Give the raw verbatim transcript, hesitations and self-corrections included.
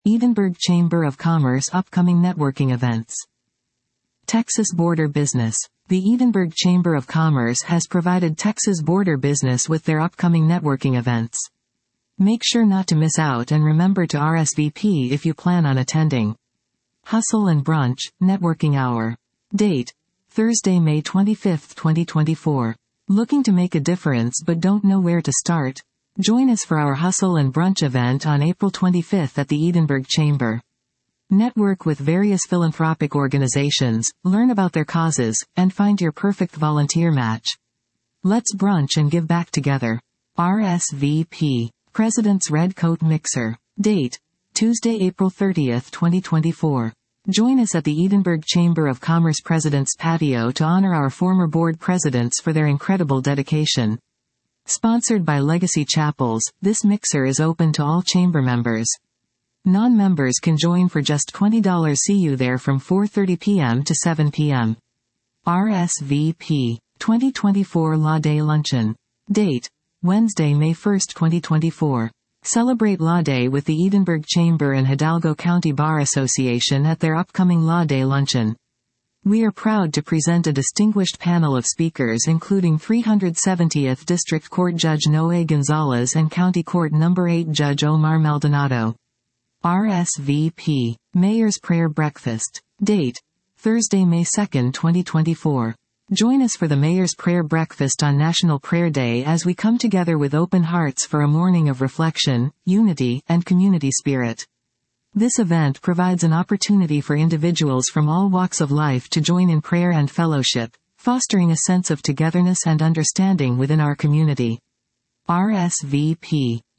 Edinburgh Chamber of Commerce upcoming networking events. Texas Border Business. The Edinburgh Chamber of Commerce has provided Texas Border Business with their upcoming networking events. Make sure not to miss out and remember to R S V P if you plan on attending. Hustle and Brunch, Networking Hour. Date: Thursday, May twenty-fifth, twenty twenty-four. Looking to make a difference but don't know where to start? Join us for our Hustle and Brunch event on April twenty-fifth at the Edinburgh Chamber. Network with various philanthropic organizations, learn about their causes, and find your perfect volunteer match. Let's brunch and give back together. R S V P. President's Red Coat Mixer. Date: Tuesday, April thirtieth, twenty twenty-four. Join us at the Edinburgh Chamber of Commerce President's Patio to honor our former board presidents for their incredible dedication. Sponsored by Legacy Chapels, this mixer is open to all chamber members. Non-members can join for just twenty dollars. See you there from four thirty p m to seven p m R S V P. twenty twenty-four Law Day Luncheon. Date: Wednesday, May first, twenty twenty-four. Celebrate Law Day with the Edinburgh Chamber and Hidalgo County Bar Association at their upcoming Law Day Luncheon. We are proud to present a distinguished panel of speakers including three hundred seventieth District Court Judge Noe Gonzalez and County Court Number eight Judge Omar Maldonado. R S V P. Mayor's Prayer Breakfast. Date: Thursday, May second, twenty twenty-four. Join us for the Mayor's Prayer Breakfast on National Prayer Day as we come together with open hearts for a morning of reflection, unity, and community spirit. This event provides an opportunity for individuals from all walks of life to join in prayer and fellowship, fostering a sense of togetherness and understanding within our community. R S V P.